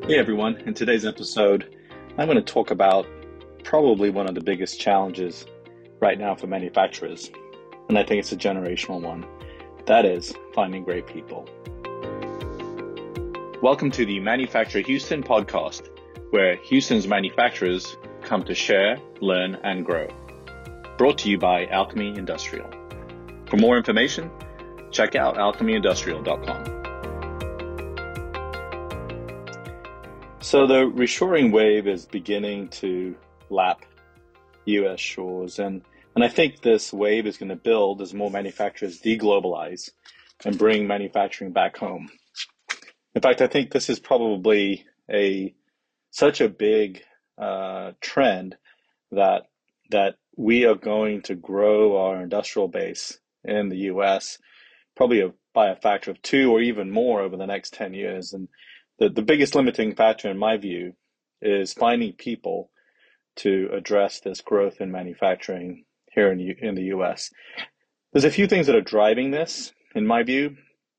Hey everyone, in today's episode, I'm going to talk about probably one of the biggest challenges right now for manufacturers, and I think it's a generational one. That is finding great people. Welcome to the Manufacturer Houston podcast, where Houston's manufacturers come to share, learn, and grow. Brought to you by Alchemy Industrial. For more information, check out alchemyindustrial.com. So the reshoring wave is beginning to lap US shores, and I think this wave is going to build as more manufacturers deglobalize and bring manufacturing back home. In fact, I think this is probably such a big trend that we are going to grow our industrial base in the US probably by a factor of two or even more over the next 10 years. And the biggest limiting factor, in my view, is finding people to address this growth in manufacturing here in the US. There's a few things that are driving this, in my view,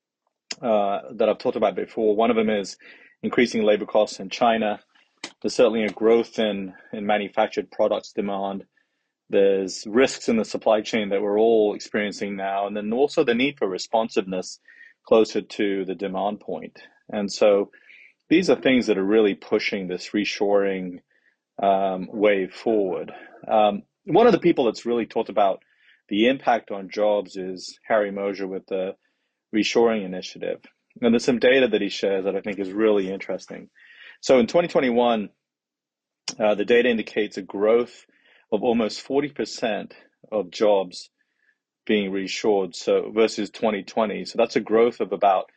that I've talked about before. One of them is increasing labor costs in China. There's certainly a growth in manufactured products demand. There's risks in the supply chain that we're all experiencing now, and then also the need for responsiveness closer to the demand point. And so these are things that are really pushing this reshoring wave forward. One of the people that's really talked about the impact on jobs is Harry Moser with the Reshoring Initiative. And there's some data that he shares that I think is really interesting. So in 2021, the data indicates a growth of almost 40% of jobs being reshored, so versus 2020. So that's a growth of about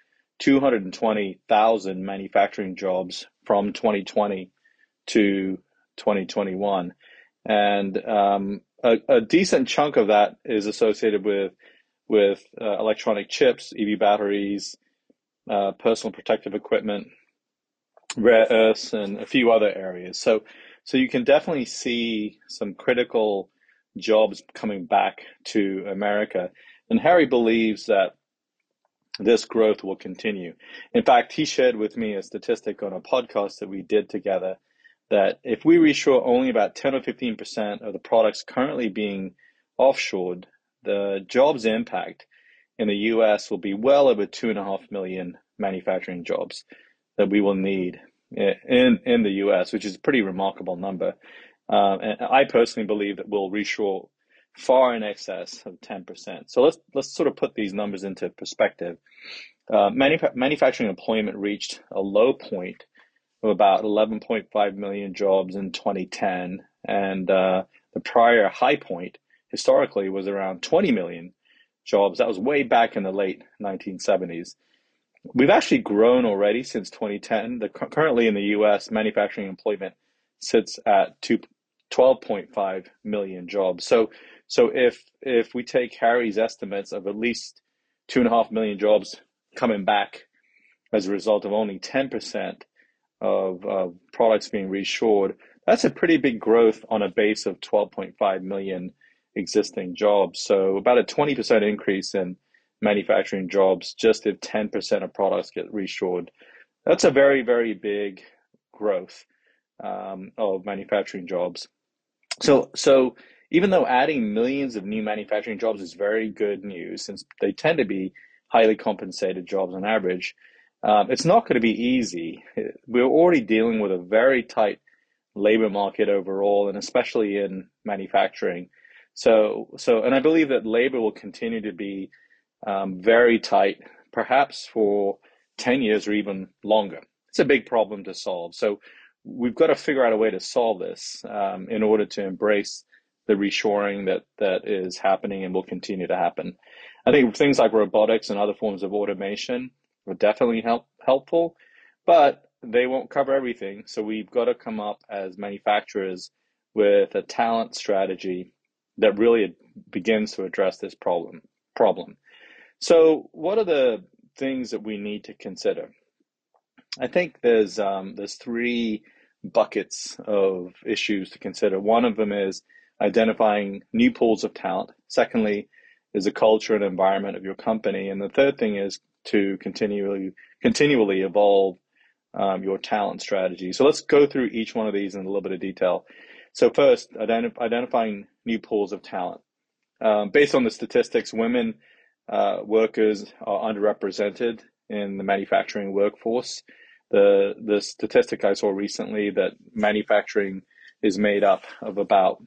220,000 manufacturing jobs from 2020 to 2021. And a decent chunk of that is associated with electronic chips, EV batteries, personal protective equipment, rare earths, and a few other areas. So you can definitely see some critical jobs coming back to America. And Harry believes that this growth will continue. In fact, he shared with me a statistic on a podcast that we did together that if we reshore only about 10 or 15% of the products currently being offshored, the jobs impact in the US will be well over 2.5 million manufacturing jobs that we will need in the US, which is a pretty remarkable number. And I personally believe that we'll reshore far in excess of 10%. So let's sort of put these numbers into perspective. Manufacturing employment reached a low point of about 11.5 million jobs in 2010, and the prior high point historically was around 20 million jobs. That was way back in the late 1970s. We've actually grown already since 2010. Currently in the US, manufacturing employment sits at 12.5 million jobs. So if we take Harry's estimates of at least 2.5 million jobs coming back as a result of only 10% of products being reshored, that's a pretty big growth on a base of 12.5 million existing jobs. So about a 20% increase in manufacturing jobs just if 10% of products get reshored. That's a very, very big growth of manufacturing jobs. So even though adding millions of new manufacturing jobs is very good news, since they tend to be highly compensated jobs on average, it's not going to be easy. We're already dealing with a very tight labor market overall, and especially in manufacturing. And I believe that labor will continue to be very tight, perhaps for 10 years or even longer. It's a big problem to solve. So we've got to figure out a way to solve this in order to embrace the reshoring that is happening and will continue to happen. I think things like robotics and other forms of automation will definitely helpful, but they won't cover everything. So we've got to come up as manufacturers with a talent strategy that really begins to address this problem. So what are the things that we need to consider? I think there's three buckets of issues to consider. One of them is identifying new pools of talent. Secondly, is the culture and environment of your company, and the third thing is to continually evolve your talent strategy. So let's go through each one of these in a little bit of detail. So first, identifying new pools of talent. Based on the statistics, women workers are underrepresented in the manufacturing workforce. The statistic I saw recently that manufacturing is made up of about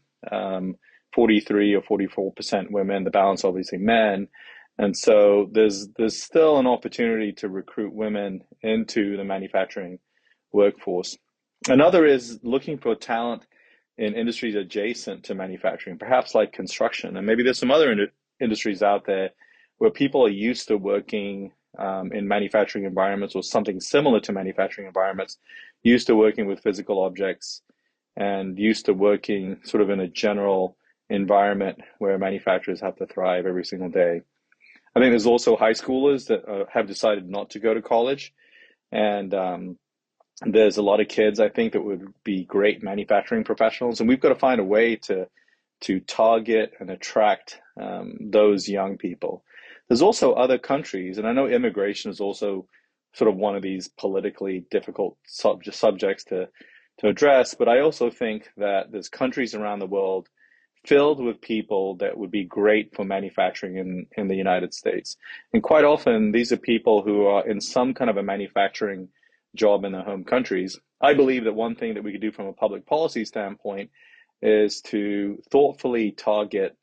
43 or 44% women, the balance obviously men. And so there's still an opportunity to recruit women into the manufacturing workforce. Another is looking for talent in industries adjacent to manufacturing, perhaps like construction. And maybe there's some other industries out there where people are used to working in manufacturing environments or something similar to manufacturing environments, used to working with physical objects and used to working sort of in a general environment where manufacturers have to thrive every single day. I think there's also high schoolers that have decided not to go to college. And there's a lot of kids, I think, that would be great manufacturing professionals. And we've got to find a way to target and attract those young people. There's also other countries, and I know immigration is also sort of one of these politically difficult subjects to address, but I also think that there's countries around the world filled with people that would be great for manufacturing in the United States. And quite often, these are people who are in some kind of a manufacturing job in their home countries. I believe that one thing that we could do from a public policy standpoint is to thoughtfully target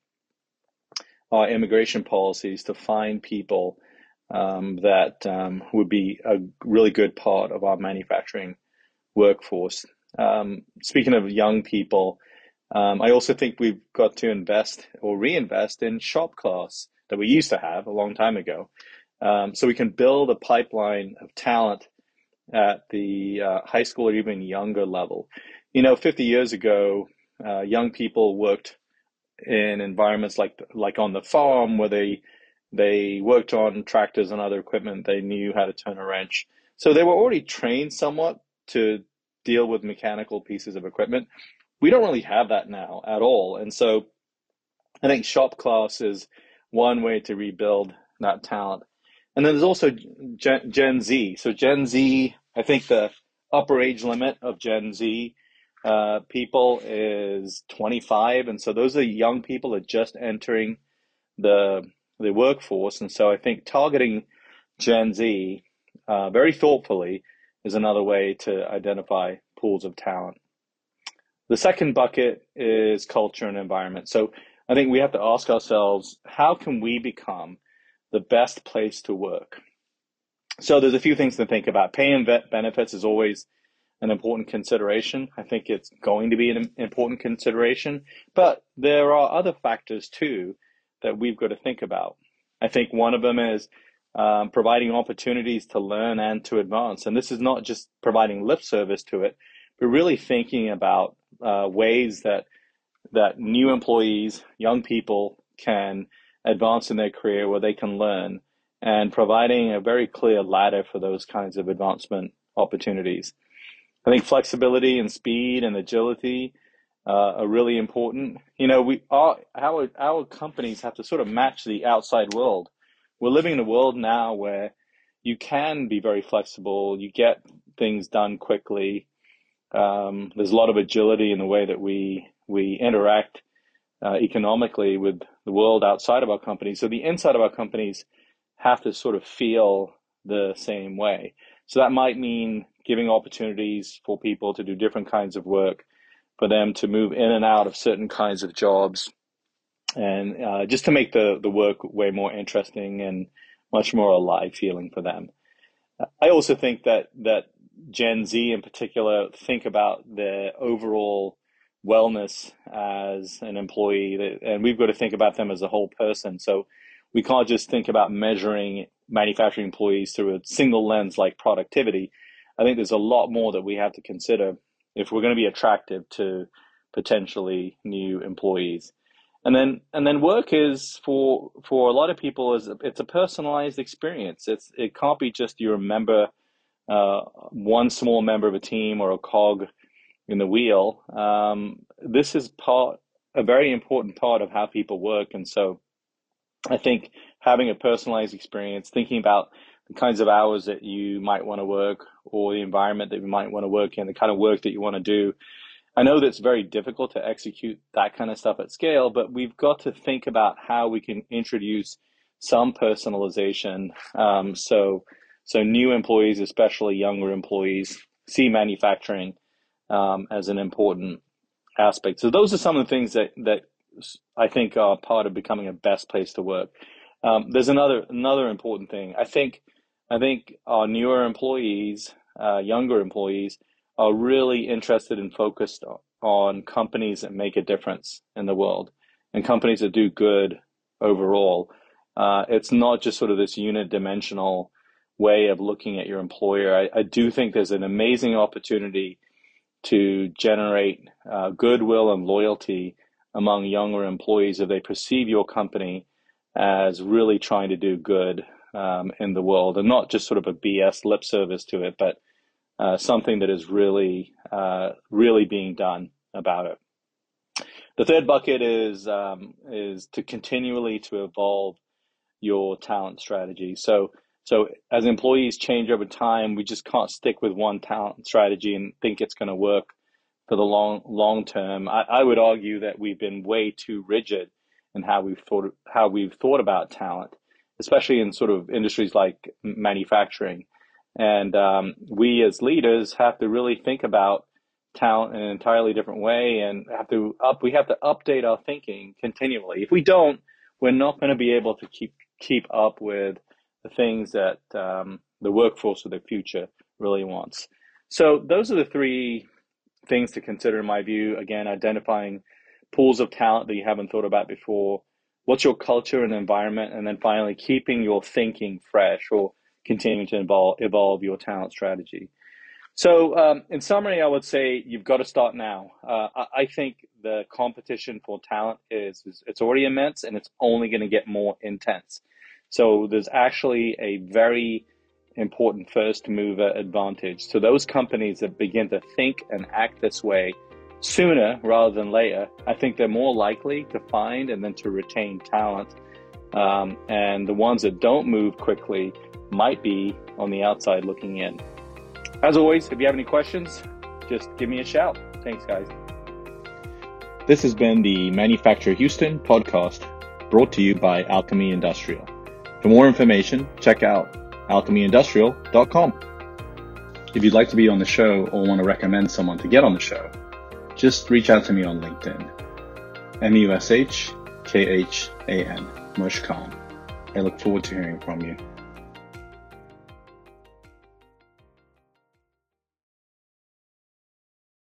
our immigration policies to find people that would be a really good part of our manufacturing workforce. Speaking of young people, I also think we've got to invest or reinvest in shop class that we used to have a long time ago. So we can build a pipeline of talent at the high school or even younger level. 50 years ago, young people worked in environments like on the farm where they worked on tractors and other equipment. They knew how to turn a wrench. So they were already trained somewhat to deal with mechanical pieces of equipment. We don't really have that now at all. And so I think shop class is one way to rebuild that talent. And then there's also Gen Z. So Gen Z, I think the upper age limit of Gen Z people is 25. And so those are young people that are just entering the workforce. And so I think targeting Gen Z very thoughtfully is another way to identify pools of talent. The second bucket is culture and environment. So I think we have to ask ourselves, how can we become the best place to work? So there's a few things to think about. Pay and benefits is always an important consideration. I think it's going to be an important consideration, but there are other factors too that we've got to think about. I think one of them is providing opportunities to learn and to advance. And this is not just providing lip service to it, but really thinking about ways that new employees, young people can advance in their career where they can learn, and providing a very clear ladder for those kinds of advancement opportunities. I think flexibility and speed and agility are really important. Our companies have to sort of match the outside world. We're living in a world now where you can be very flexible, you get things done quickly. There's a lot of agility in the way that we interact economically with the world outside of our companies. So the inside of our companies have to sort of feel the same way. So that might mean giving opportunities for people to do different kinds of work, for them to move in and out of certain kinds of jobs, and just to make the work way more interesting and much more alive feeling for them. I also think that Gen Z in particular think about their overall wellness as an employee, and we've got to think about them as a whole person. So we can't just think about measuring manufacturing employees through a single lens like productivity. I think there's a lot more that we have to consider if we're going to be attractive to potentially new employees. And then work is for a lot of people it's a personalized experience. It can't be just you remember one small member of a team or a cog in the wheel. This is a very important part of how people work. And so I think having a personalized experience, thinking about the kinds of hours that you might want to work, or the environment that you might want to work in, the kind of work that you want to do. I know that it's very difficult to execute that kind of stuff at scale, but we've got to think about how we can introduce some personalization. So new employees, especially younger employees, see manufacturing as an important aspect. So those are some of the things that I think are part of becoming a best place to work. There's another important thing. I think our newer employees, younger employees, are really interested and focused on companies that make a difference in the world and companies that do good overall. It's not just sort of this unidimensional way of looking at your employer. I do think there's an amazing opportunity to generate goodwill and loyalty among younger employees if they perceive your company as really trying to do good in the world, and not just sort of a BS lip service to it, but something that is really being done about it. The third bucket is to continually to evolve your talent strategy. So as employees change over time, we just can't stick with one talent strategy and think it's going to work for the long term. I would argue that we've been way too rigid in how we've thought about talent, especially in sort of industries like manufacturing. And we as leaders have to really think about talent in an entirely different way, and we have to update our thinking continually. If we don't, we're not going to be able to keep up with the things that the workforce of the future really wants. So those are the three things to consider in my view. Again, identifying pools of talent that you haven't thought about before, what's your culture and environment, and then finally keeping your thinking fresh or continuing to evolve your talent strategy. So in summary, I would say you've got to start now. I think the competition for talent it's already immense, and it's only going to get more intense. So there's actually a very important first mover advantage. So those companies that begin to think and act this way sooner rather than later, I think they're more likely to find and then to retain talent. And the ones that don't move quickly might be on the outside looking in. As always, if you have any questions, just give me a shout. Thanks, guys. This has been the Manufacture Houston podcast, brought to you by Alchemy Industrial. For more information, check out alchemyindustrial.com. If you'd like to be on the show or want to recommend someone to get on the show, just reach out to me on LinkedIn. Mushkhan, Mushkhan. I look forward to hearing from you.